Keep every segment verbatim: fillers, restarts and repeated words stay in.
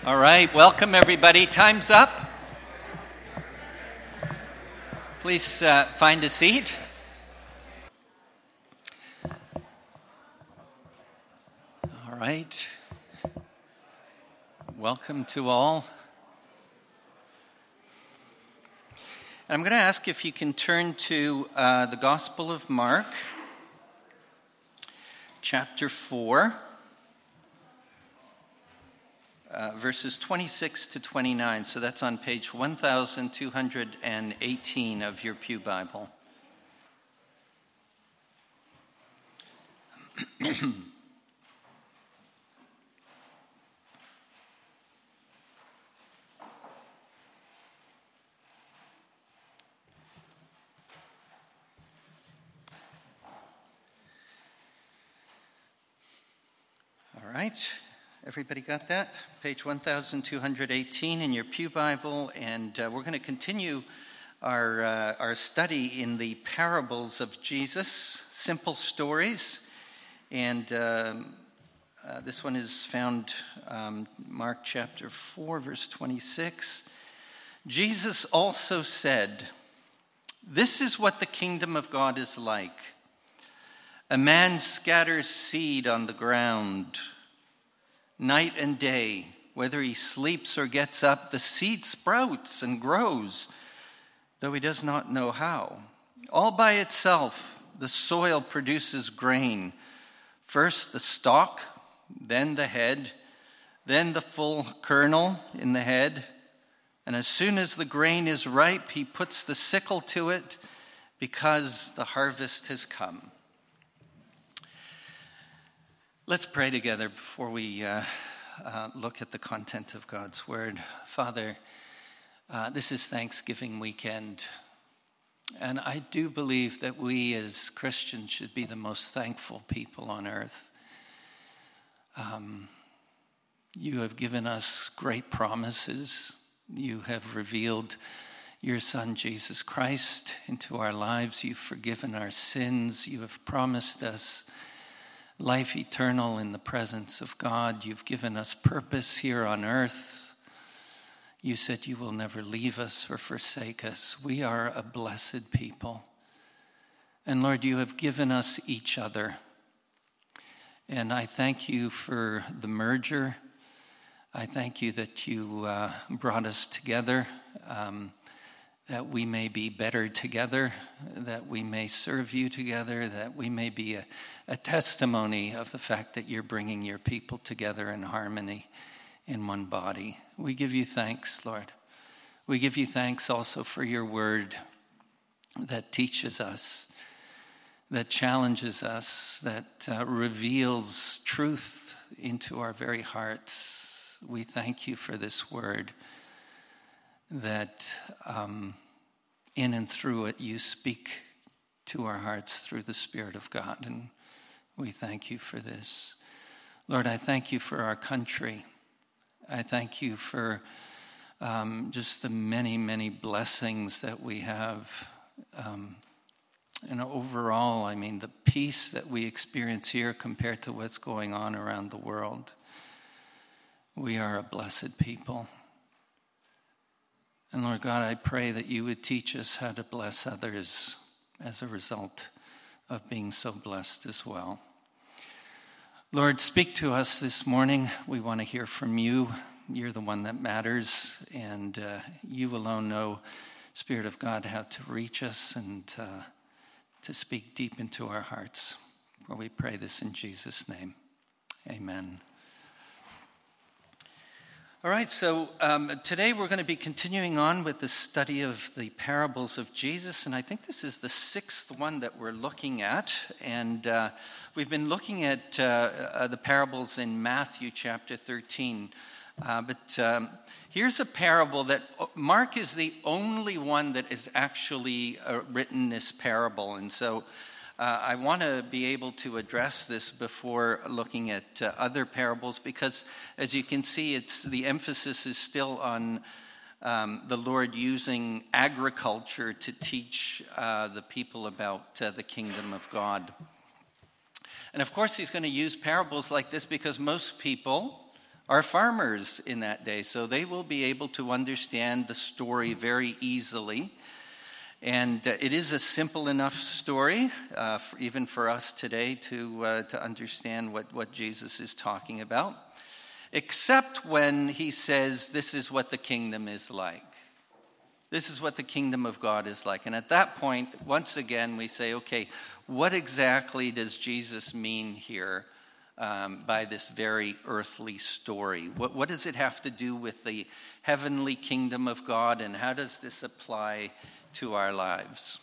All right, welcome everybody. Time's up. Please uh, find a seat. All right. Welcome to all. And I'm going to ask if you can turn to uh, the Gospel of Mark, chapter four. Uh, verses twenty-six to twenty-nine, so that's on page one thousand two hundred eighteen of your Pew Bible. All right. Everybody got that? Page one thousand two hundred eighteen in your Pew Bible, and uh, we're going to continue our uh, our study in the parables of Jesus, simple stories, and um, uh, this one is found um, Mark chapter four, verse twenty-six. Jesus also said, "This is what the kingdom of God is like. A man scatters seed on the ground. Night and day, whether he sleeps or gets up, the seed sprouts and grows, though he does not know how. All by itself, the soil produces grain. First the stalk, then the head, then the full kernel in the head. And as soon as the grain is ripe, he puts the sickle to it because the harvest has come." Let's pray together before we uh, uh, look at the content of God's Word. Father, uh, this is Thanksgiving weekend, and I do believe that we as Christians should be the most thankful people on earth. Um, you have given us great promises. You have revealed your Son, Jesus Christ, into our lives. You've forgiven our sins. You have promised us life eternal in the presence of God. You've given us purpose here on earth. You said you will never leave us or forsake us. We are a blessed people. And Lord, you have given us each other. And I thank you for the merger. I thank you that you uh, brought us together, um, that we may be better together, that we may serve you together, that we may be a, a testimony of the fact that you're bringing your people together in harmony in one body. We give you thanks, Lord. We give you thanks also for your word that teaches us, that challenges us, that uh, reveals truth into our very hearts. We thank you for this word, that um, in and through it you speak to our hearts through the Spirit of God, and we thank you for this. Lord, I thank you for our country. I thank you for um, just the many, many blessings that we have. Um, and overall, I mean, the peace that we experience here compared to what's going on around the world. We are a blessed people. And Lord God, I pray that you would teach us how to bless others as a result of being so blessed as well. Lord, speak to us this morning. We want to hear from you. You're the one that matters, and uh, you alone know, Spirit of God, how to reach us and uh, to speak deep into our hearts. For we pray this in Jesus' name. Amen. All right, so um, today we're going to be continuing on with the study of the parables of Jesus, and I think this is the sixth one that we're looking at, and uh, we've been looking at uh, uh, the parables in Matthew chapter thirteen, uh, but um, here's a parable that Mark is the only one that has actually uh, written this parable, and so Uh, I want to be able to address this before looking at uh, other parables because, as you can see, it's the emphasis is still on um, the Lord using agriculture to teach uh, the people about uh, the kingdom of God. And of course, he's going to use parables like this because most people are farmers in that day, so they will be able to understand the story very easily. And uh, it is a simple enough story, uh, for, even for us today, to uh, to understand what, what Jesus is talking about, except when he says, this is what the kingdom is like. This is what the kingdom of God is like. And at that point, once again, we say, okay, what exactly does Jesus mean here um, by this very earthly story? What, what does it have to do with the heavenly kingdom of God, and how does this apply to our lives?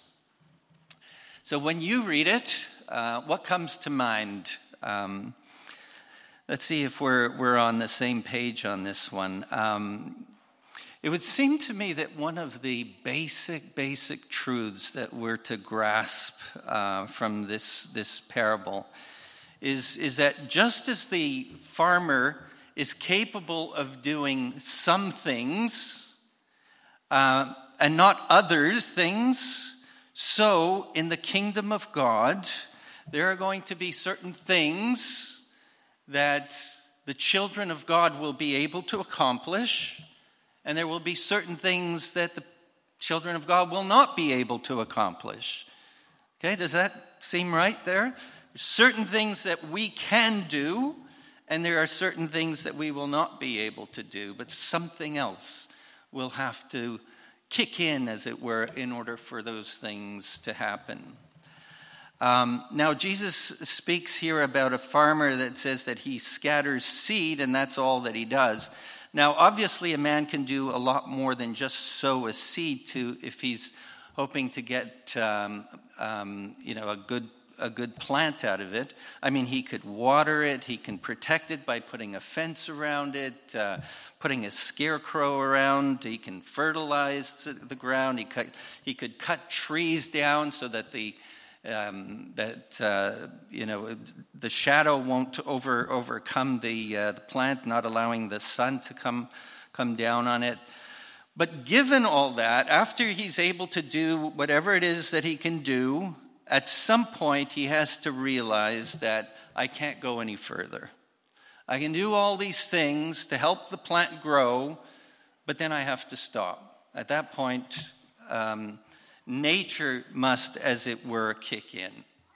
So when you read it, uh, what comes to mind? Um, let's see if we're, we're on the same page on this one. Um, It would seem to me that one of the basic, basic truths that we're to grasp uh, from this, this parable is, is that just as the farmer is capable of doing some things uh, and not other things, so in the kingdom of God, there are going to be certain things that the children of God will be able to accomplish, and there will be certain things that the children of God will not be able to accomplish. Okay, does that seem right there? There's certain things that we can do, and there are certain things that we will not be able to do, but something else will have to kick in, as it were, in order for those things to happen. Um, now, Jesus speaks here about a farmer that says that he scatters seed, and that's all that he does. Now, obviously, a man can do a lot more than just sow a seed to if he's hoping to get, um, um, you know, a good a good plant out of it. I mean, he could water it. He can protect it by putting a fence around it, uh, putting a scarecrow around. He can fertilize the ground. He cut, he could cut trees down so that the Um, that uh, you know the shadow won't over overcome the uh, the plant, not allowing the sun to come come down on it. But given all that, after he's able to do whatever it is that he can do, at some point he has to realize that I can't go any further. I can do all these things to help the plant grow, but then I have to stop. At that point, um, nature must, as it were, kick in.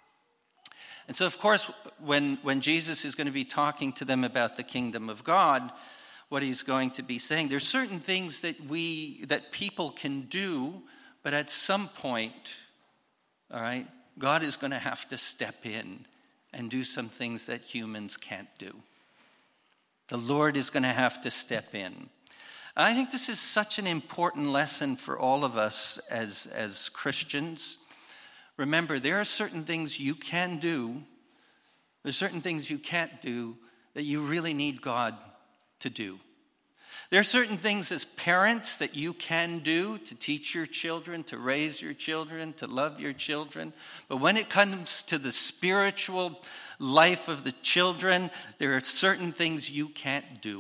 And so, of course, when, when Jesus is going to be talking to them about the kingdom of God, what he's going to be saying, there's certain things that we, that people can do, but at some point, all right, God is going to have to step in and do some things that humans can't do. The Lord is going to have to step in. I think this is such an important lesson for all of us as, as Christians. Remember, there are certain things you can do, there's certain things you can't do that you really need God to do. There are certain things as parents that you can do to teach your children, to raise your children, to love your children. But when it comes to the spiritual life of the children, there are certain things you can't do.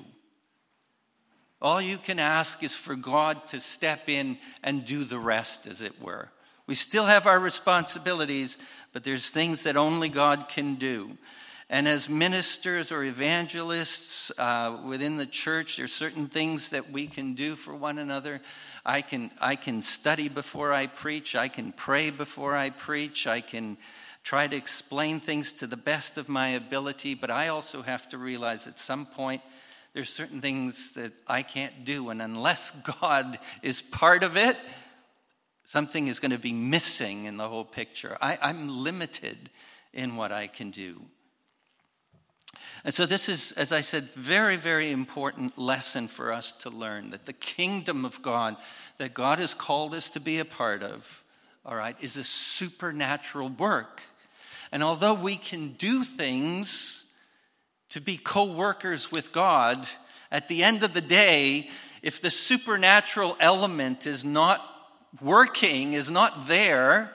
All you can ask is for God to step in and do the rest, as it were. We still have our responsibilities, but there's things that only God can do. And as ministers or evangelists uh, within the church, there's certain things that we can do for one another. I can I can study before I preach. I can pray before I preach. I can try to explain things to the best of my ability. But I also have to realize at some point there's certain things that I can't do. And unless God is part of it, something is going to be missing in the whole picture. I, I'm limited in what I can do. And so this is, as I said, very, very important lesson for us to learn, that the kingdom of God that God has called us to be a part of, all right, is a supernatural work. And although we can do things to be co-workers with God, at the end of the day, if the supernatural element is not working, is not there,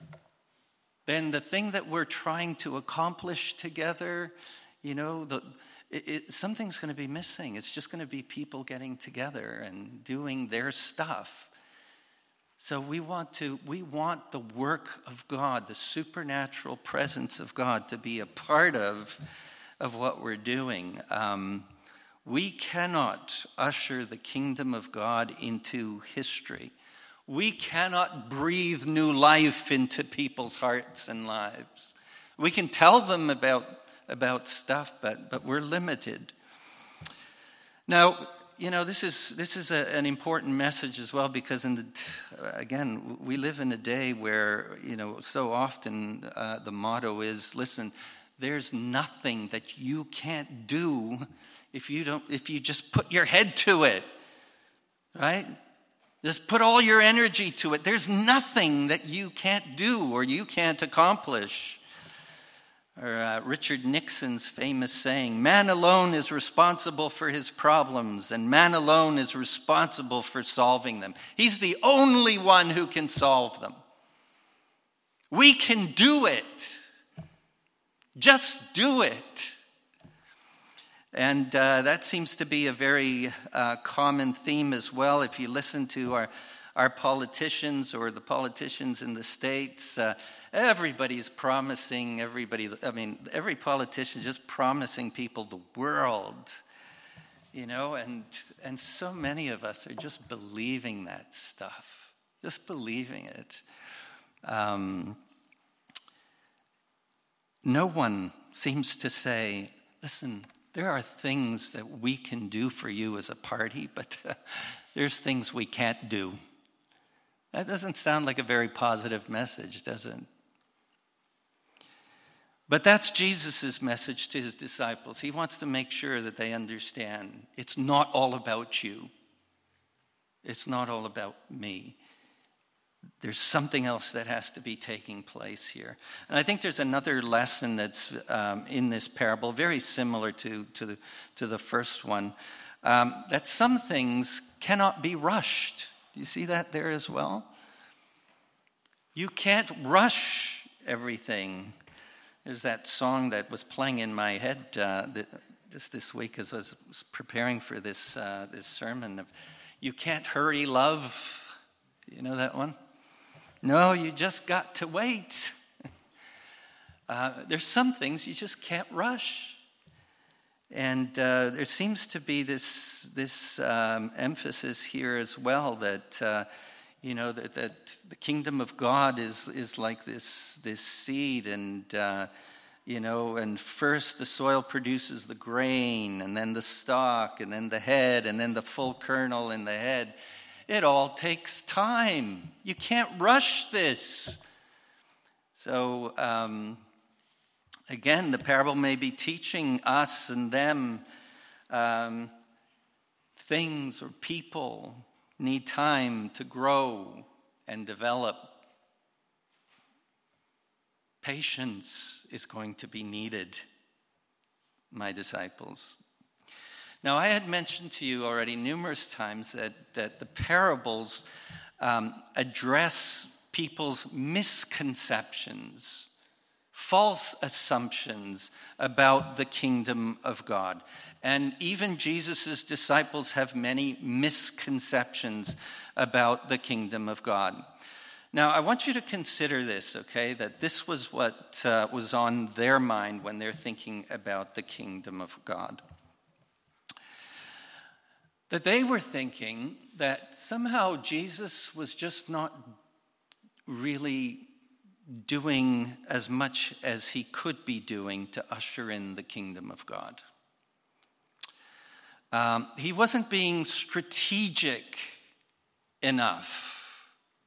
then the thing that we're trying to accomplish together, you know, the, it, it, something's going to be missing. It's just going to be people getting together and doing their stuff. So we want to, we want the work of God, the supernatural presence of God, to be a part of, of what we're doing. Um, We cannot usher the kingdom of God into history. We cannot breathe new life into people's hearts and lives. We can tell them about, about stuff, but, but we're limited. Now, you know, this is this is a, an important message as well, because in the again, we live in a day where, you know, so often uh, the motto is, listen, there's nothing that you can't do if you don't if you just put your head to it. Right? Just put all your energy to it. There's nothing that you can't do or you can't accomplish. Or uh, Richard Nixon's famous saying, man alone is responsible for his problems, and man alone is responsible for solving them. He's the only one who can solve them. We can do it. Just do it. And uh, that seems to be a very uh, common theme as well. If you listen to our, our politicians or the politicians in the States, uh, everybody's promising, everybody, I mean, every politician just promising people the world, you know, and and so many of us are just believing that stuff, just believing it. Um, no one seems to say, listen, there are things that we can do for you as a party, but uh, there's things we can't do. That doesn't sound like a very positive message, does it? But that's Jesus' message to his disciples. He wants to make sure that they understand it's not all about you. It's not all about me. There's something else that has to be taking place here. And I think there's another lesson that's um, in this parable, very similar to, to, the, to the first one, um, that some things cannot be rushed. Do you see that there as well? You can't rush everything. There's that song that was playing in my head uh, that, just this week as I was preparing for this uh, this sermon. Of, you can't hurry love. You know that one? No, you just got to wait. uh, there's some things you just can't rush. And uh, there seems to be this this um, emphasis here as well that uh, you know that, that the kingdom of God is is like this this seed, and uh, you know, and first the soil produces the grain, and then the stalk, and then the head, and then the full kernel in the head. It all takes time. You can't rush this. So. Um, Again, the parable may be teaching us and them um, things or people need time to grow and develop. Patience is going to be needed, my disciples. Now, I had mentioned to you already numerous times that, that the parables um, address people's misconceptions, false assumptions about the kingdom of God. And even Jesus' disciples have many misconceptions about the kingdom of God. Now, I want you to consider this, okay, that this was what uh, was on their mind when they're thinking about the kingdom of God. That they were thinking that somehow Jesus was just not really doing as much as he could be doing to usher in the kingdom of God. Um, he wasn't being strategic enough.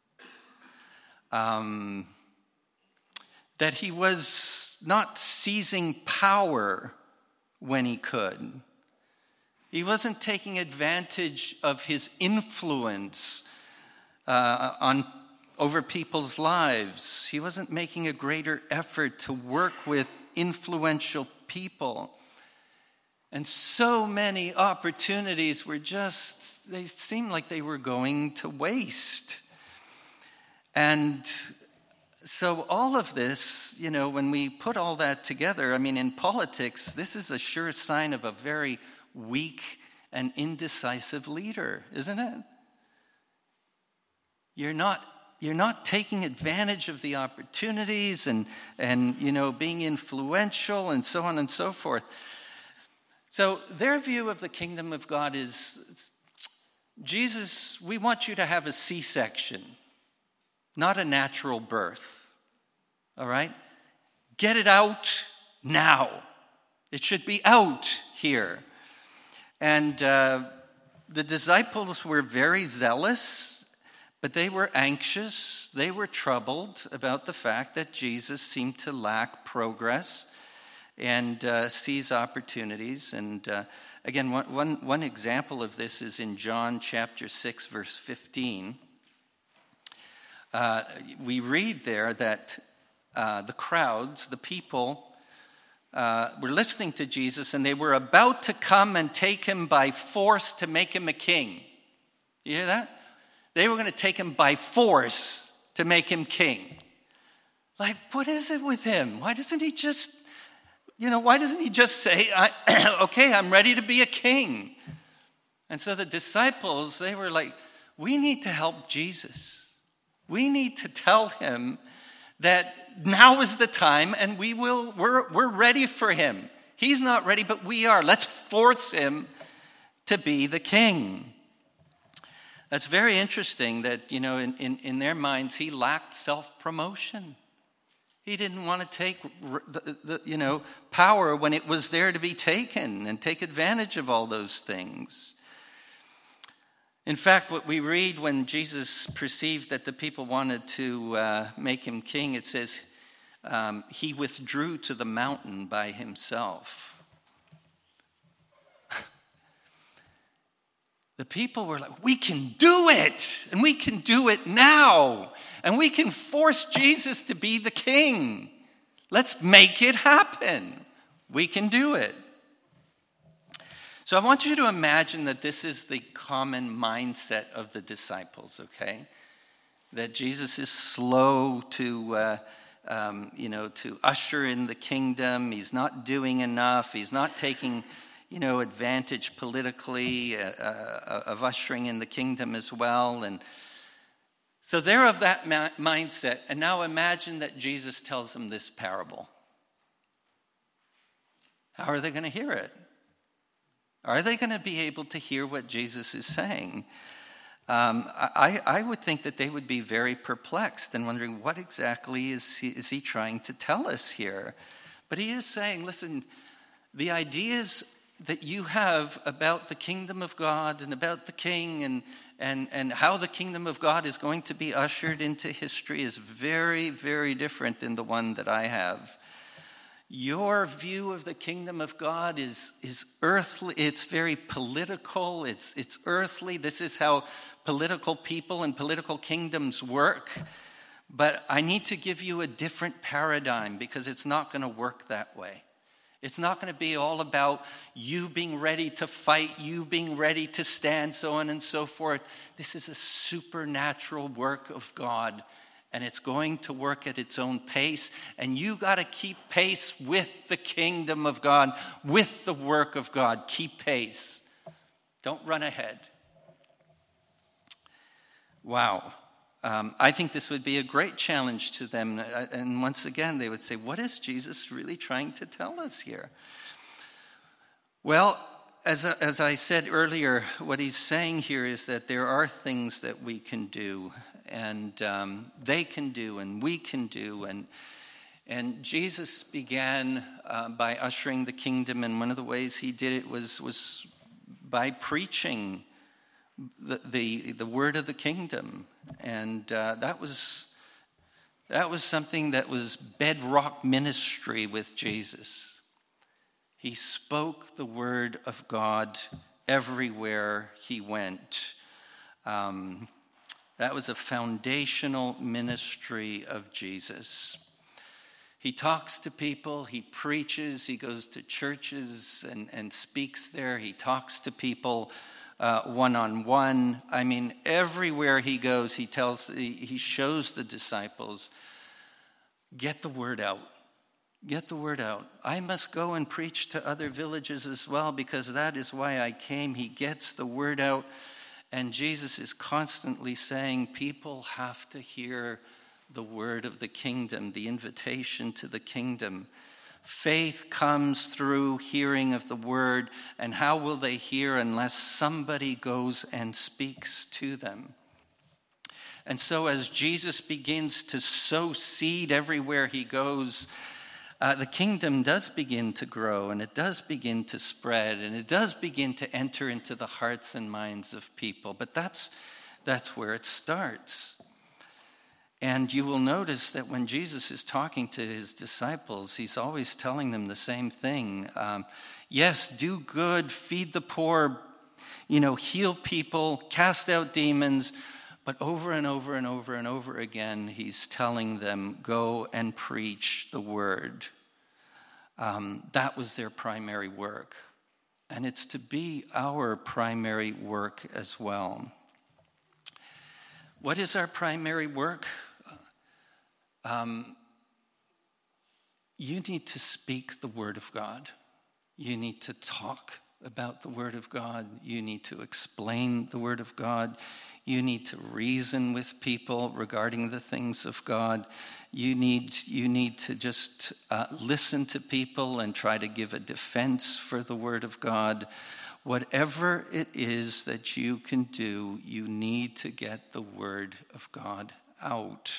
Um, that he was not seizing power when he could. He wasn't taking advantage of his influence uh, on over people's lives. He wasn't making a greater effort to work with influential people. And so many opportunities were just, they seemed like they were going to waste. And so all of this, you know, when we put all that together, I mean, in politics, this is a sure sign of a very weak and indecisive leader, isn't it? You're not You're not taking advantage of the opportunities and, and, you know, being influential and so on and so forth. So their view of the kingdom of God is, Jesus, we want you to have a C-section, not a natural birth. All right? Get it out now. It should be out here. And uh, the disciples were very zealous, but they were anxious. They were troubled about the fact that Jesus seemed to lack progress and uh, seize opportunities. And uh, again, one, one, one example of this is in John chapter six, verse fifteen. Uh, we read there that uh, the crowds, the people, uh, were listening to Jesus, and they were about to come and take him by force to make him a king. You hear that? They were going to take him by force to make him king. Like, what is it with him? Why doesn't he just, you know, why doesn't he just say, I, okay, I'm ready to be a king? And so the disciples, they were like, we need to help Jesus. We need to tell him that now is the time, and we will, we're, we're ready for him. He's not ready, but we are. Let's force him to be the king. That's very interesting that, you know, in, in, in their minds, he lacked self-promotion. He didn't want to take, the, the, you know, power when it was there to be taken and take advantage of all those things. In fact, what we read when Jesus perceived that the people wanted to uh, make him king, it says um, he withdrew to the mountain by himself. The people were like, we can do it, and we can do it now, and we can force Jesus to be the king. Let's make it happen. We can do it. So I want you to imagine that this is the common mindset of the disciples, okay? That Jesus is slow to, uh, um, you know, to usher in the kingdom. He's not doing enough. He's not taking, you know, advantage politically uh, uh, of ushering in the kingdom as well. And so they're of that ma- mindset. And now imagine that Jesus tells them this parable. How are they going to hear it? Are they going to be able to hear what Jesus is saying? Um, I, I would think that they would be very perplexed and wondering, what exactly is he, is he trying to tell us here? But he is saying, listen, the ideas that you have about the kingdom of God and about the king and, and, and how the kingdom of God is going to be ushered into history is very, very different than the one that I have. Your view of the kingdom of God is, is earthly. It's very political. It's, it's earthly. This is how political people and political kingdoms work. But I need to give you a different paradigm because it's not going to work that way. It's not going to be all about you being ready to fight, you being ready to stand, so on and so forth. This is a supernatural work of God. And it's going to work at its own pace. And you got to keep pace with the kingdom of God, with the work of God. Keep pace. Don't run ahead. Wow. Um, I think this would be a great challenge to them. And once again, they would say, what is Jesus really trying to tell us here? Well, as, as I said earlier, what he's saying here is that there are things that we can do. And um, they can do, and we can do, and and Jesus began uh, by ushering the kingdom, and one of the ways he did it was was by preaching the the, the word of the kingdom, and uh, that was that was something that was bedrock ministry with Jesus. He spoke the word of God everywhere he went. Um, That was a foundational ministry of Jesus. He talks to people, he preaches, he goes to churches and, and speaks there. He talks to people uh, one-on-one. I mean, everywhere he goes, he tells, he, he shows the disciples, get the word out. Get the word out. I must go and preach to other villages as well because that is why I came. He gets the word out. And Jesus is constantly saying people have to hear the word of the kingdom, the invitation to the kingdom. Faith comes through hearing of the word, and how will they hear unless somebody goes and speaks to them? And so as Jesus begins to sow seed everywhere he goes, uh, the kingdom does begin to grow, and it does begin to spread, and it does begin to enter into the hearts and minds of people. But that's, that's where it starts. And you will notice that when Jesus is talking to his disciples, he's always telling them the same thing. Um, yes, do good, feed the poor, you know, heal people, cast out demons. But over and over and over and over again, he's telling them, go and preach the word. Um, that was their primary work. And it's to be our primary work as well. What is our primary work? Um, you need to speak the word of God. You need to talk about the word of God. You need to explain the word of God. You need to reason with people regarding the things of God. You need, you need to just uh, listen to people and try to give a defense for the word of God. Whatever it is that you can do, you need to get the word of God out.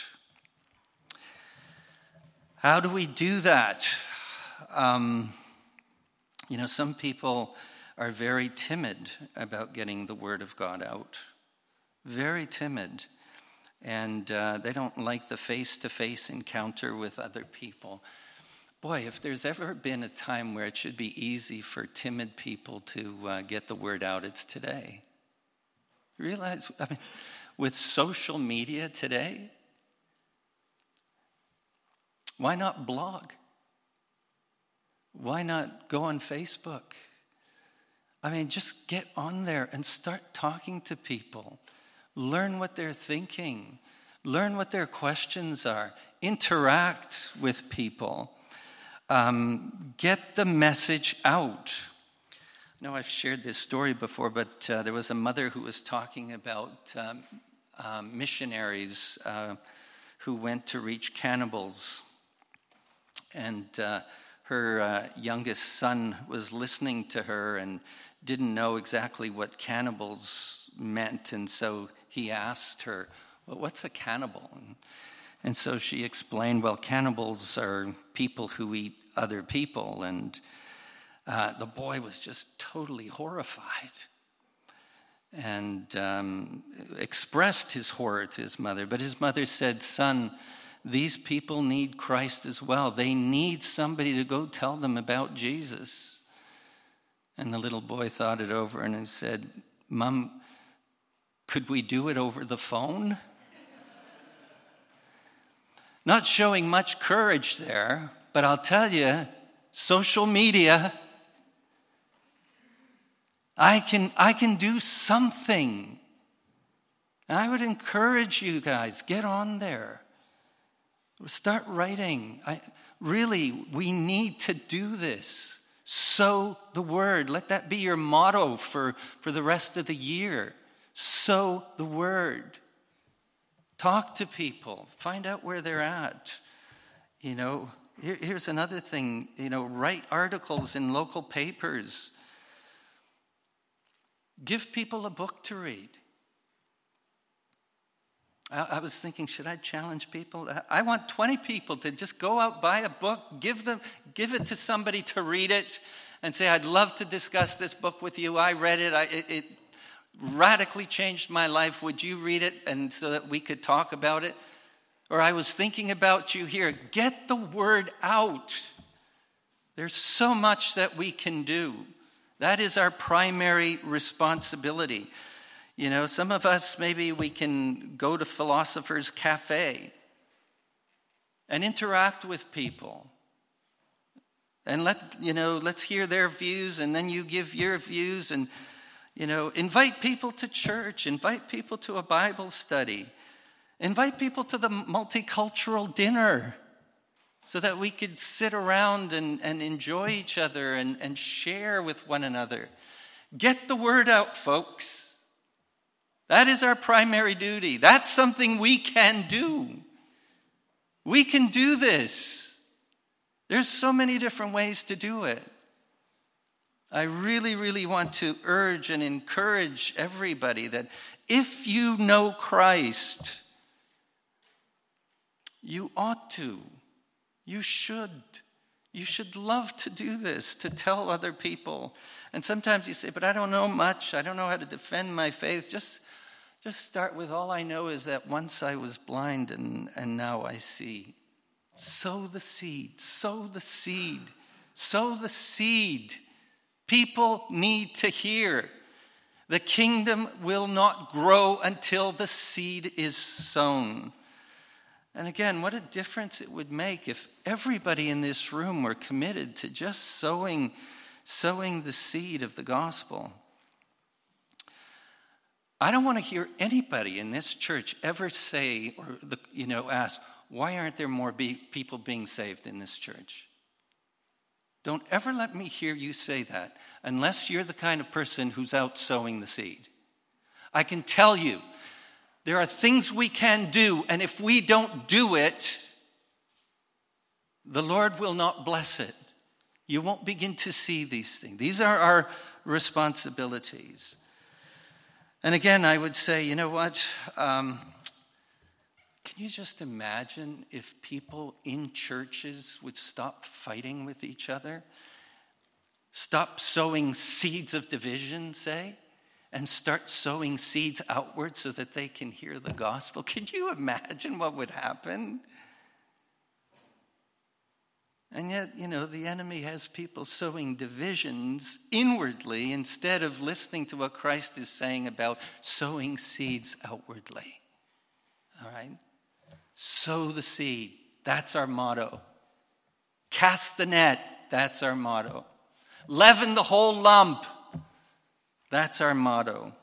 How do we do that? Um, you know, some people are very timid about getting the word of God out. Very timid. And uh, they don't like the face-to-face encounter with other people. Boy, if there's ever been a time where it should be easy for timid people to uh, get the word out, it's today. You realize, I mean, with social media today, why not blog? Why not go on Facebook? I mean, just get on there and start talking to people. Learn what they're thinking. Learn what their questions are. Interact with people. Um, get the message out. I know I've shared this story before, but uh, there was a mother who was talking about um, uh, missionaries uh, who went to reach cannibals. And uh, her uh, youngest son was listening to her and didn't know exactly what cannibals meant. And so he asked her, well, what's a cannibal? And, and so she explained, well, cannibals are people who eat other people. And uh, the boy was just totally horrified and um, expressed his horror to his mother. But his mother said, son, these people need Christ as well. They need somebody to go tell them about Jesus. And the little boy thought it over and he said, Mom, could we do it over the phone? Not showing much courage there, but I'll tell you, social media, I can, I can do something. And I would encourage you guys, get on there. Start writing. I, really, we need to do this. Sow the word. Let that be your motto for, for the rest of the year. Sow the word. Talk to people. Find out where they're at. You know, here, here's another thing. You know, write articles in local papers. Give people a book to read. I was thinking, should I challenge people? I want twenty people to just go out, buy a book, give them, give it to somebody to read it, and say, I'd love to discuss this book with you. I read it. I, it, it radically changed my life. Would you read it? And so that we could talk about it. Or I was thinking about you here. Get the word out. There's so much that we can do. That is our primary responsibility. You know, some of us, maybe we can go to Philosopher's Cafe and interact with people. And let, you know, let's hear their views and then you give your views and, you know, invite people to church, invite people to a Bible study, invite people to the multicultural dinner so that we could sit around and, and enjoy each other and, and share with one another. Get the word out, folks. That is our primary duty. That's something we can do. We can do this. There's so many different ways to do it. I really, really want to urge and encourage everybody that if you know Christ, you ought to, you should, you should love to do this, to tell other people. And sometimes you say, but I don't know much. I don't know how to defend my faith. Just, just start with all I know is that once I was blind and, and now I see. Sow the seed, sow the seed, sow the seed. People need to hear. The kingdom will not grow until the seed is sown. And again, what a difference it would make if everybody in this room were committed to just sowing, sowing the seed of the gospel. I don't want to hear anybody in this church ever say or the, you know ask, why aren't there more be- people being saved in this church? Don't ever let me hear you say that unless you're the kind of person who's out sowing the seed. I can tell you, there are things we can do, and if we don't do it, the Lord will not bless it. You won't begin to see these things. These are our responsibilities. And again, I would say, you know what? Um, can you just imagine if people in churches would stop fighting with each other? Stop sowing seeds of division, say? And start sowing seeds outward so that they can hear the gospel. Can you imagine what would happen? And yet, you know, the enemy has people sowing divisions inwardly instead of listening to what Christ is saying about sowing seeds outwardly. All right? Sow the seed. That's our motto. Cast the net. That's our motto. Leaven the whole lump. That's our motto.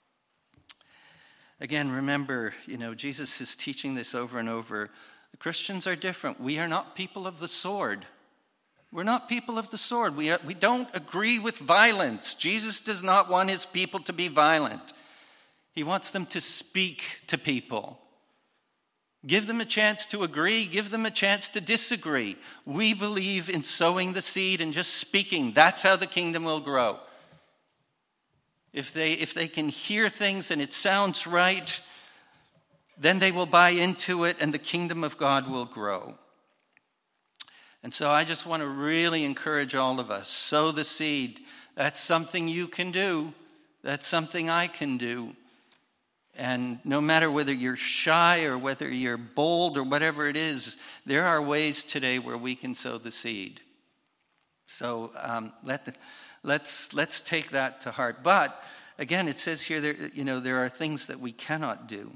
Again, remember, you know, Jesus is teaching this over and over. The Christians are different. We are not people of the sword. We're not people of the sword. We, are, we don't agree with violence. Jesus does not want his people to be violent. He wants them to speak to people. Give them a chance to agree. Give them a chance to disagree. We believe in sowing the seed and just speaking. That's how the kingdom will grow. If they, if they can hear things and it sounds right, then they will buy into it and the kingdom of God will grow. And so I just want to really encourage all of us. Sow the seed. That's something you can do. That's something I can do. And no matter whether you're shy or whether you're bold or whatever it is, there are ways today where we can sow the seed. So um, let the, let's let's take that to heart. But again, it says here, there, you know, there are things that we cannot do.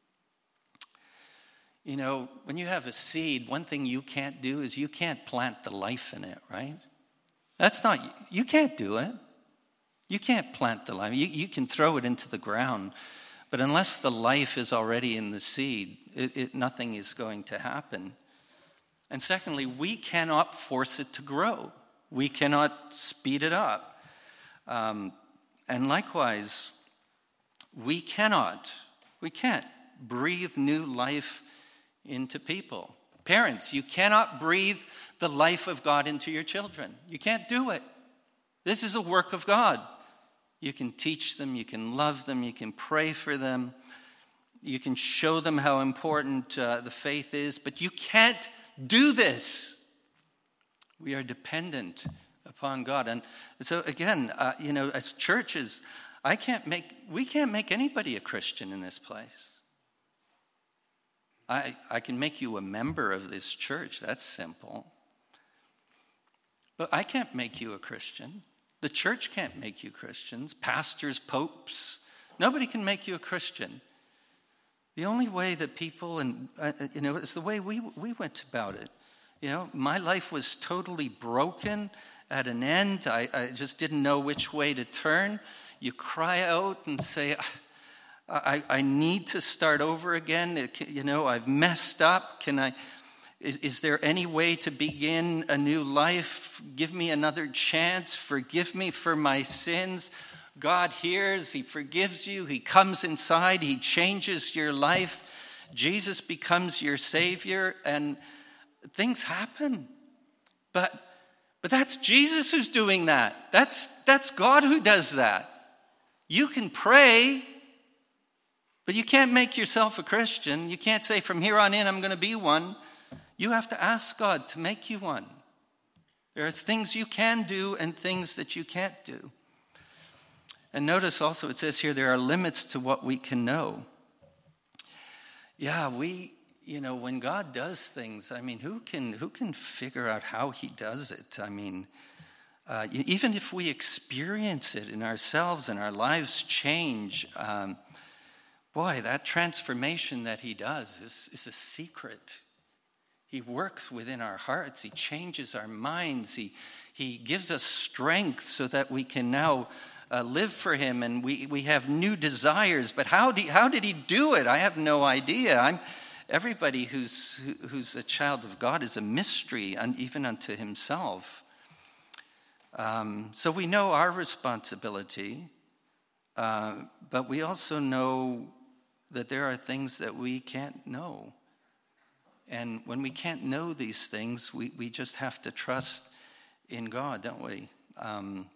You know, when you have a seed, one thing you can't do is you can't plant the life in it, right? That's not, you can't do it. You can't plant the life. You, you can throw it into the ground. But unless the life is already in the seed, it, it, nothing is going to happen. And secondly, we cannot force it to grow. We cannot speed it up. Um, and likewise, we cannot, we can't breathe new life into people. Parents, you cannot breathe the life of God into your children. You can't do it. This is a work of God. You can teach them, you can love them, you can pray for them, you can show them how important uh, the faith is, but you can't do this. We are dependent upon God. And so again, uh, you know, as churches, I can't make, we can't make anybody a Christian in this place. I, I can make you a member of this church. That's simple. But I can't make you a Christian. The church can't make you Christians. Pastors, popes, nobody can make you a Christian. The only way that people, and uh, you know, is the way we we went about it. You know, my life was totally broken at an end. I, I just didn't know which way to turn. You cry out and say, I, I need to start over again. You know, I've messed up. Can I... Is, is there any way to begin a new life? Give me another chance. Forgive me for my sins. God hears. He forgives you. He comes inside. He changes your life. Jesus becomes your Savior, and things happen. But but that's Jesus who's doing that. That's that's God who does that. You can pray, but you can't make yourself a Christian. You can't say, from here on in, I'm going to be one. You have to ask God to make you one. There are things you can do and things that you can't do. And notice also it says here there are limits to what we can know. Yeah, we, you know, when God does things, I mean, who can who can figure out how he does it? I mean, uh, even if we experience it in ourselves and our lives change, um, boy, that transformation that he does is, is a secret. He works within our hearts. He changes our minds. He, he gives us strength so that we can now uh, live for him, and we, we have new desires. But how, do, how did he do it? I have no idea. I'm, everybody who's, who's a child of God is a mystery, and even unto himself. Um, so we know our responsibility, uh, but we also know that there are things that we can't know. And when we can't know these things, we, we just have to trust in God, don't we? Um,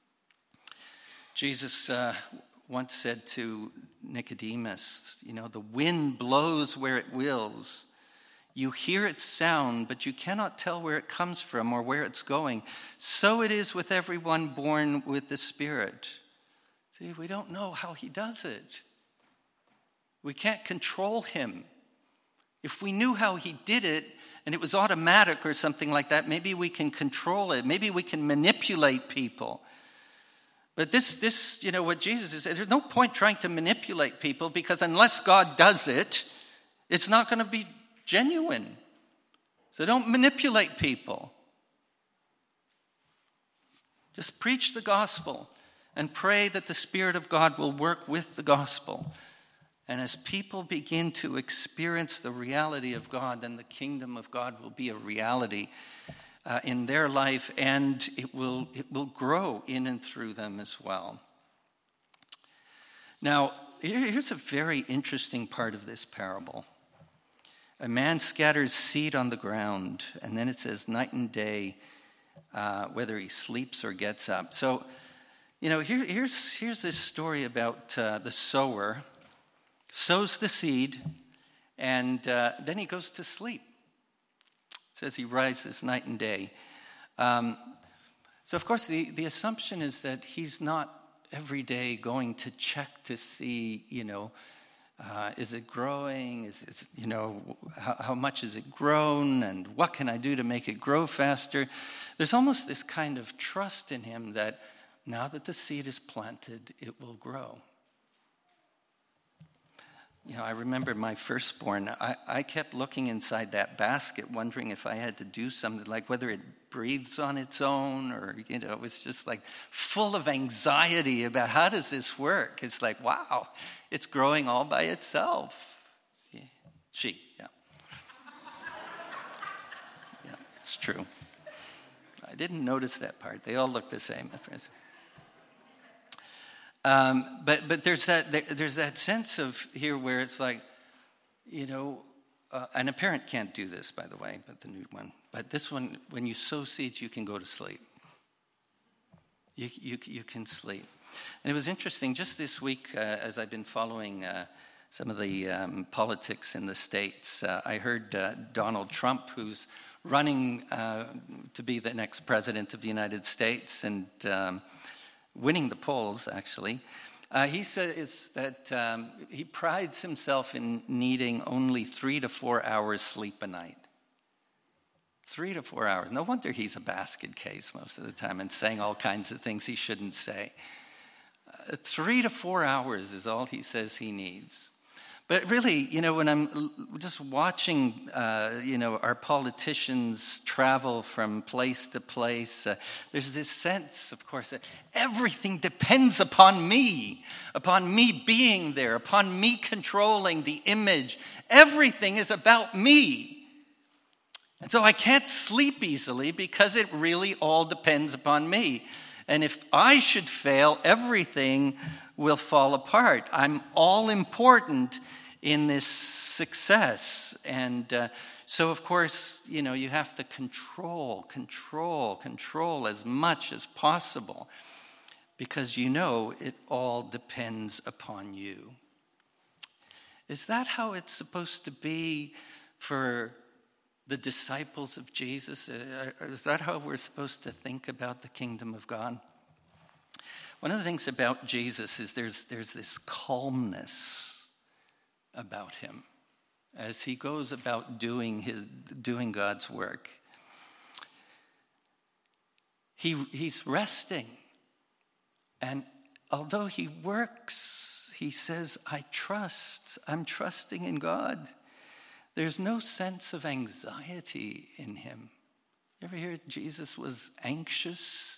Jesus uh, once said to Nicodemus, you know, the wind blows where it wills. You hear its sound, but you cannot tell where it comes from or where it's going. So it is with everyone born with the Spirit. See, we don't know how he does it. We can't control him. If we knew how he did it and it was automatic or something like that, maybe we can control it. Maybe we can manipulate people. But this, this, you know, what Jesus is saying, there's no point trying to manipulate people, because unless God does it, it's not going to be genuine. So don't manipulate people. Just preach the gospel and pray that the Spirit of God will work with the gospel. And as people begin to experience the reality of God, then the kingdom of God will be a reality uh, in their life, and it will it will grow in and through them as well. Now, here, here's a very interesting part of this parable. A man scatters seed on the ground, and then it says night and day, uh, whether he sleeps or gets up. So, you know, here, here's here's this story about uh, the sower sows the seed, and uh, then he goes to sleep. It says he rises night and day. Um, so, of course, the, the assumption is that he's not every day going to check to see, you know, uh, is it growing? Is it, you know, how, how much is it grown? And what can I do to make it grow faster? There's almost this kind of trust in him that now that the seed is planted, it will grow. You know, I remember my firstborn, I, I kept looking inside that basket, wondering if I had to do something, like whether it breathes on its own, or, you know, it was just like full of anxiety about how does this work? It's like, wow, it's growing all by itself. Yeah. She, yeah. Yeah, it's true. I didn't notice that part. They all look the same at first. Um, but but there's that there, there's that sense of here where it's like, you know, uh, and a parent can't do this, by the way, but the new one. But this one, when you sow seeds, you can go to sleep. You you you can sleep. And it was interesting just this week uh, as I've been following uh, some of the um, politics in the States. Uh, I heard uh, Donald Trump, who's running uh, to be the next president of the United States, and Um, winning the polls, actually. Uh, he says that um, he prides himself in needing only three to four hours sleep a night. Three to four hours. No wonder he's a basket case most of the time and saying all kinds of things he shouldn't say. Uh, three to four hours is all he says he needs. But really, you know, when I'm just watching, uh, you know, our politicians travel from place to place, uh, there's this sense, of course, that everything depends upon me, upon me being there, upon me controlling the image. Everything is about me. And so I can't sleep easily because it really all depends upon me. And if I should fail, everything will fall apart. I'm all important in this success. And uh, so, of course, you know, you have to control, control, control as much as possible, because you know it all depends upon you. Is that how it's supposed to be for the disciples of Jesus? Is that how we're supposed to think about the kingdom of God? One of the things about Jesus is there's there's this calmness about him as he goes about doing his doing God's work. He he's resting. And although he works, he says, I trust, I'm trusting in God. There's no sense of anxiety in him. You ever hear Jesus was anxious?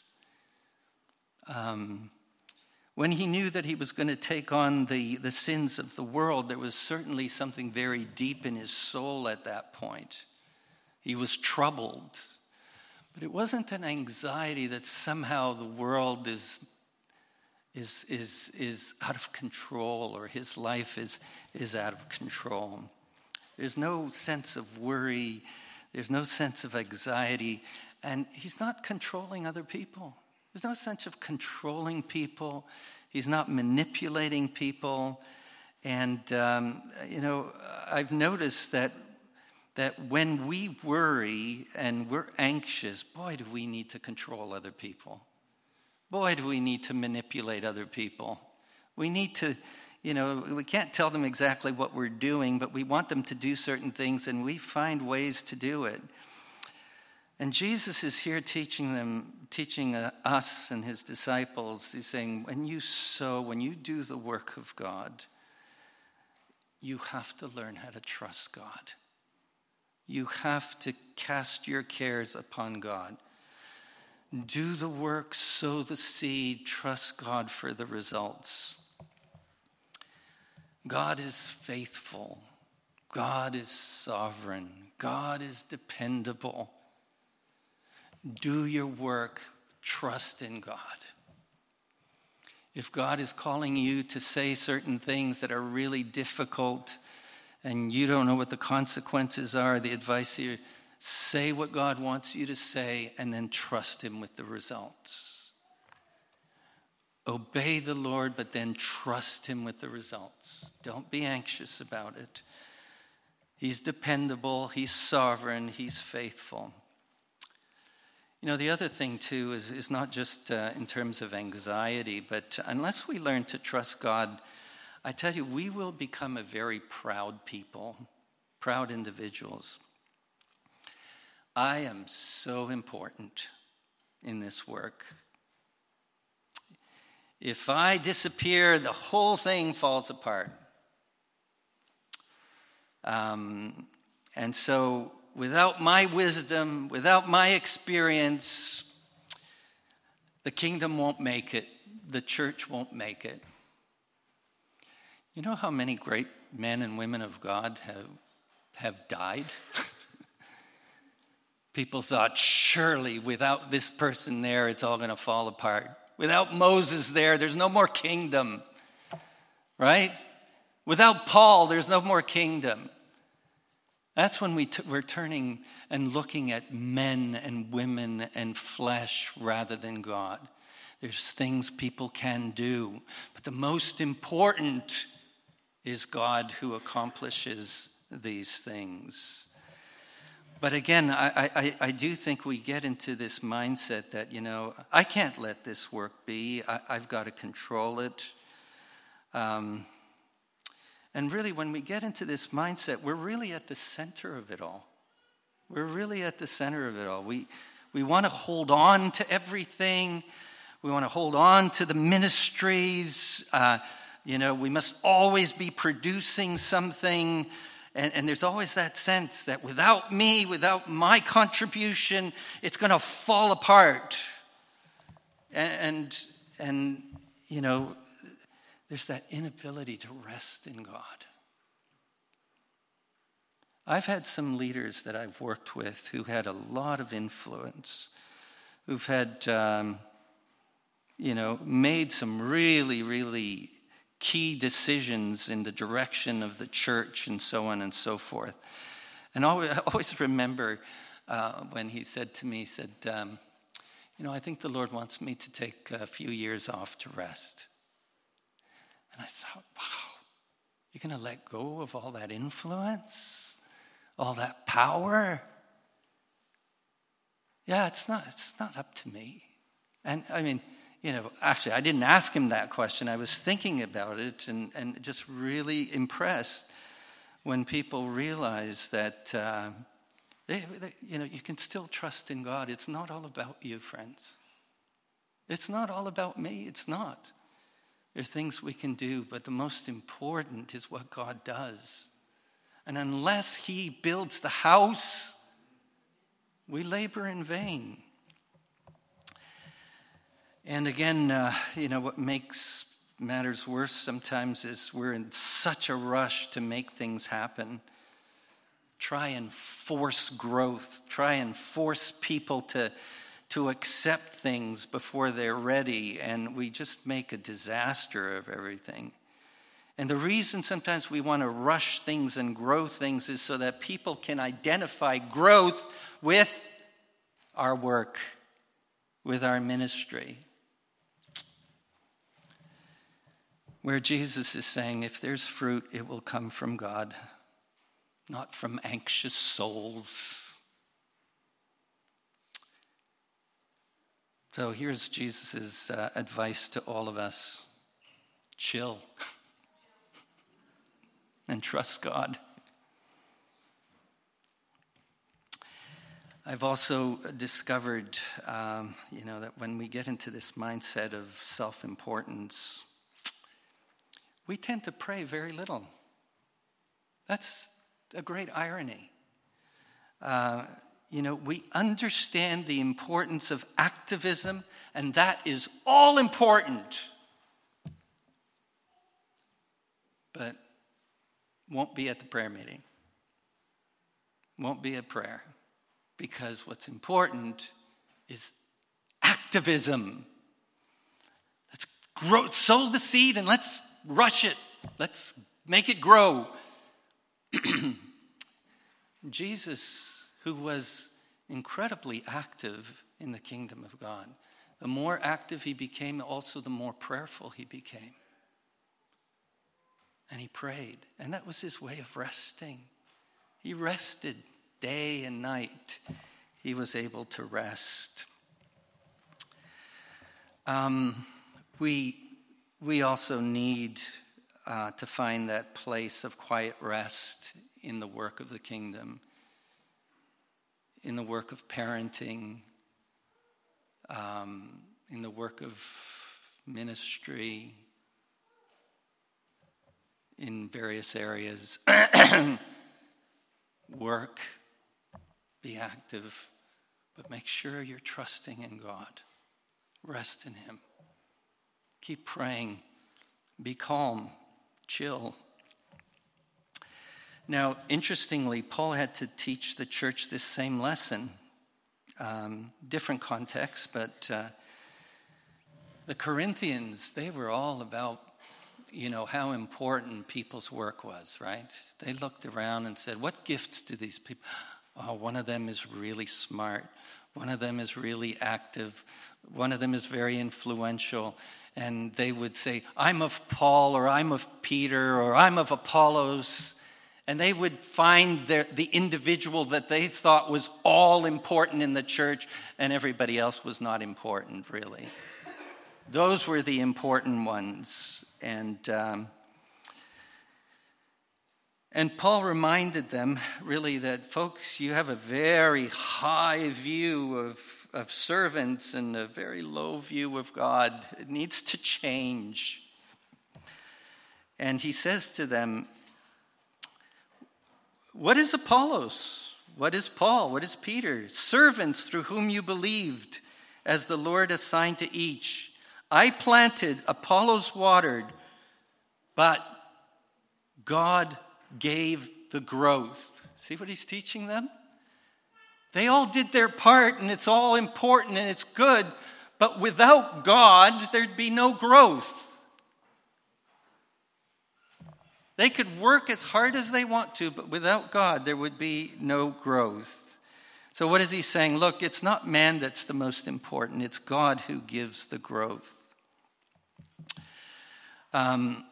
Um, when he knew that he was going to take on the, the sins of the world, there was certainly something very deep in his soul at that point. He was troubled. But it wasn't an anxiety that somehow the world is is is is out of control or his life is is out of control. There's no sense of worry, there's no sense of anxiety, and he's not controlling other people. There's no sense of controlling people. He's not manipulating people. And um, you know, I've noticed that that when we worry and we're anxious, boy, do we need to control other people. Boy, do we need to manipulate other people. We need to, you know, we can't tell them exactly what we're doing, but we want them to do certain things, and we find ways to do it. And Jesus is here teaching them, teaching uh, us and his disciples. He's saying, when you sow, when you do the work of God, you have to learn how to trust God. You have to cast your cares upon God. Do the work, sow the seed, trust God for the results. God is faithful. God is sovereign. God is dependable. Do your work, trust in God. If God is calling you to say certain things that are really difficult and you don't know what the consequences are, the advice here, say what God wants you to say and then trust him with the results. Obey the Lord, but then trust him with the results. Don't be anxious about it. He's dependable, he's sovereign, he's faithful. You know, the other thing too is, is not just uh, in terms of anxiety, but unless we learn to trust God, I tell you, we will become a very proud people, proud individuals. I am so important in this work. If I disappear, the whole thing falls apart. Um, and so without my wisdom, without my experience, the kingdom won't make it. The church won't make it. You know how many great men and women of God have, have died? People thought, surely without this person there, it's all going to fall apart. Without Moses there, there's no more kingdom, right? Without Paul, there's no more kingdom. That's when we t- we're turning and looking at men and women and flesh rather than God. There's things people can do, but the most important is God who accomplishes these things. But again, I, I, I do think we get into this mindset that, you know, I can't let this work be. I, I've got to control it. Um, and really, when we get into this mindset, we're really at the center of it all. We're really at the center of it all. We, we want to hold on to everything. We want to hold on to the ministries. Uh, you know, we must always be producing something. And, and there's always that sense that without me, without my contribution, it's going to fall apart. And, and, and, you know, there's that inability to rest in God. I've had some leaders that I've worked with who had a lot of influence, who've had, um, you know, made some really, really key decisions in the direction of the church and so on and so forth. And always, I always remember uh, when he said to me, he said, um, you know, I think the Lord wants me to take a few years off to rest. And I thought, wow, you're going to let go of all that influence, all that power? Yeah, it's not, it's not up to me. And I mean, you know, actually, I didn't ask him that question. I was thinking about it and, and just really impressed when people realize that, uh, they, they, you know, you can still trust in God. It's not all about you, friends. It's not all about me. It's not. There are things we can do, but the most important is what God does. And unless he builds the house, we labor in vain. And again, uh, you know, what makes matters worse sometimes is we're in such a rush to make things happen. Try and force growth. Try and force people to to accept things before they're ready, and we just make a disaster of everything. And the reason sometimes we want to rush things and grow things is so that people can identify growth with our work, with our ministry. Where Jesus is saying, if there's fruit, it will come from God, not from anxious souls. So here's Jesus' uh, advice to all of us. Chill. And trust God. I've also discovered, um, you know, that when we get into this mindset of self-importance, we tend to pray very little. That's a great irony. Uh, you know, we understand the importance of activism, and that is all important. But won't be at the prayer meeting. Won't be at prayer. Because what's important is activism. Let's grow, sow the seed and let's rush it. Let's make it grow. Jesus, who was incredibly active in the kingdom of God, the more active he became, also the more prayerful he became. And he prayed. And that was his way of resting. He rested day and night. He was able to rest. Um, we, we also need uh, to find that place of quiet rest in the work of the kingdom, in the work of parenting, um, in the work of ministry, in various areas. Work, be active, but make sure you're trusting in God. Rest in him. Keep praying. Be calm. Chill. Now, interestingly, Paul had to teach the church this same lesson. Um, different context, but uh, the Corinthians, they were all about, you know, how important people's work was, right? They looked around and said, what gifts do these people... Oh, one of them is really smart. One of them is really active. One of them is very influential. And they would say, I'm of Paul, or I'm of Peter, or I'm of Apollos. And they would find their, the individual that they thought was all important in the church, and everybody else was not important, really. Those were the important ones. And um, and Paul reminded them, really, that, folks, you have a very high view of, of servants and a very low view of God. It needs to change. And he says to them, what is Apollos? What is Paul? What is Peter? Servants through whom you believed, as the Lord assigned to each. I planted, Apollos watered, but God gave the growth. See what he's teaching them? They all did their part, and it's all important, and it's good, but without God, there'd be no growth. They could work as hard as they want to, but without God, there would be no growth. So what is he saying? Look, it's not man that's the most important. It's God who gives the growth. Um,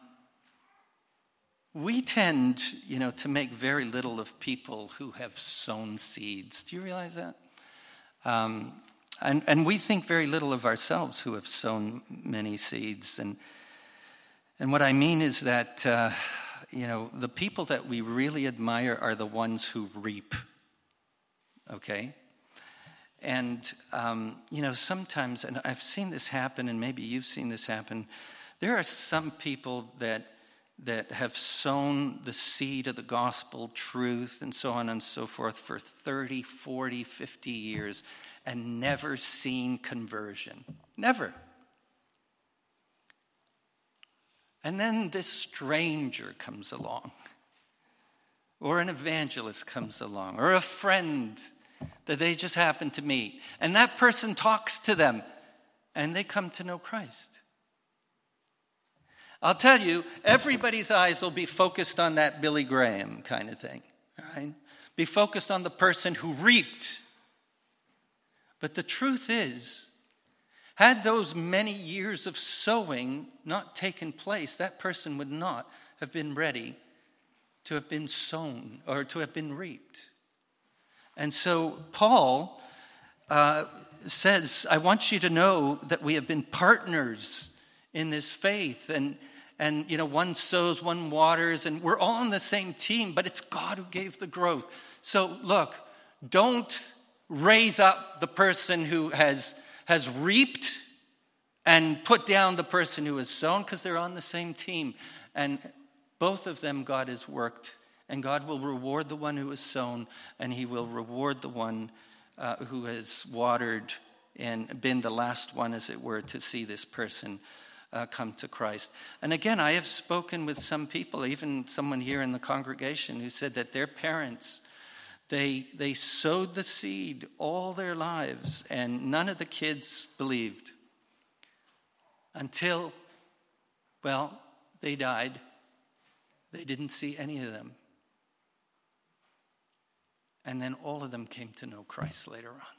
we tend, you know, to make very little of people who have sown seeds. Do you realize that? Um, and, and we think very little of ourselves who have sown many seeds. And and what I mean is that, uh, you know, the people that we really admire are the ones who reap. Okay? And, um, you know, sometimes, and I've seen this happen, and maybe you've seen this happen, there are some people that that have sown the seed of the gospel truth and so on and so forth for thirty, forty, fifty years and never seen conversion. Never. And then this stranger comes along, or an evangelist comes along, or a friend that they just happen to meet, and that person talks to them, and they come to know Christ. I'll tell you, everybody's eyes will be focused on that Billy Graham kind of thing, right? Be focused on the person who reaped. But the truth is, had those many years of sowing not taken place, that person would not have been ready to have been sown or to have been reaped. And so Paul uh, says, I want you to know that we have been partners in this faith, and and you know, one sows, one waters, and we're all on the same team, but it's God who gave the growth. So look, don't raise up the person who has has reaped and put down the person who has sown, because they're on the same team, and both of them God has worked, and God will reward the one who has sown, and he will reward the one uh, who has watered and been the last one, as it were, to see this person Uh, come to Christ. And again, I have spoken with some people, even someone here in the congregation, who said that their parents, they they sowed the seed all their lives, and none of the kids believed until, well, they died. They didn't see any of them. And then all of them came to know Christ later on.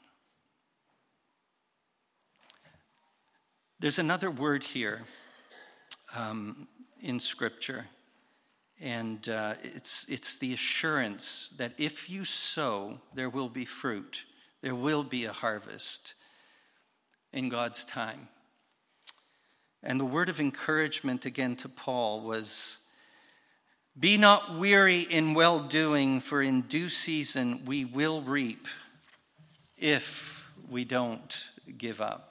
There's another word here um, in Scripture, and uh, it's it's the assurance that if you sow, there will be fruit. There will be a harvest in God's time. And the word of encouragement again to Paul was, be not weary in well-doing, for in due season we will reap if we don't give up.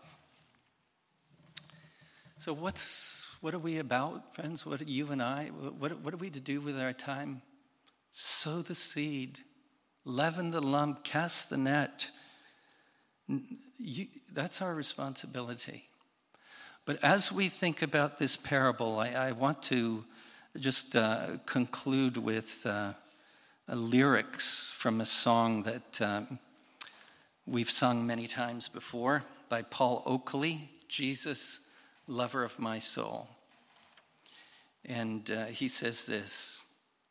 So what's what are we about, friends? What are you and I? What, what are we to do with our time? Sow the seed, leaven the lump, cast the net. You, that's our responsibility. But as we think about this parable, I, I want to just uh, conclude with uh, a lyrics from a song that um, we've sung many times before by Paul Oakley, Jesus, Lover of My Soul. And uh, he says this: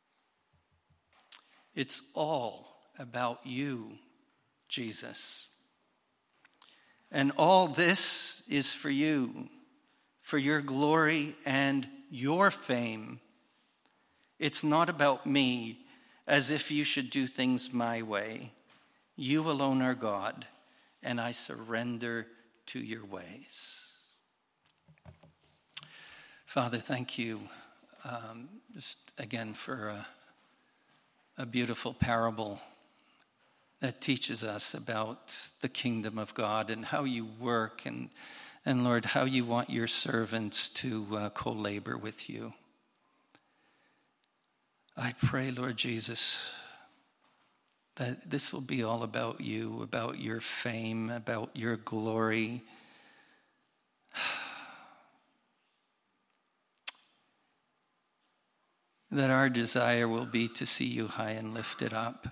it's all about you, Jesus. And all this is for you, for your glory and your fame. It's not about me, as if you should do things my way. You alone are God, and I surrender to your ways. Father, thank you um, just again for a, a beautiful parable that teaches us about the kingdom of God and how you work, and, and Lord, how you want your servants to uh, co-labor with you. I pray, Lord Jesus, that this will be all about you, about your fame, about your glory. That our desire will be to see you high and lifted up.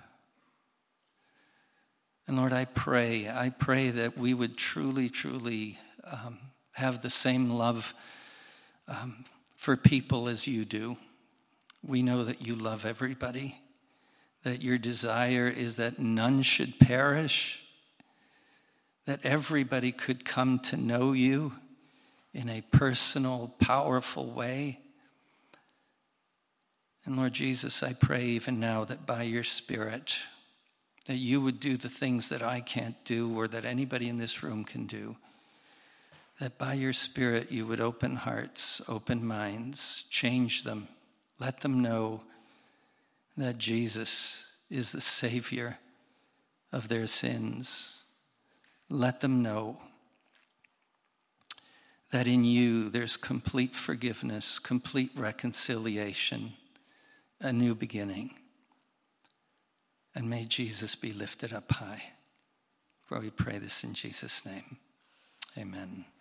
And Lord, I pray, I pray that we would truly, truly um, have the same love um, for people as you do. We know that you love everybody, that your desire is that none should perish, that everybody could come to know you in a personal, powerful way. And Lord Jesus, I pray even now that by your Spirit, that you would do the things that I can't do or that anybody in this room can do. That by your Spirit you would open hearts, open minds, change them, let them know that Jesus is the Savior of their sins. Let them know that in you there's complete forgiveness, complete reconciliation, a new beginning. And may Jesus be lifted up high. For we pray this in Jesus' name. Amen.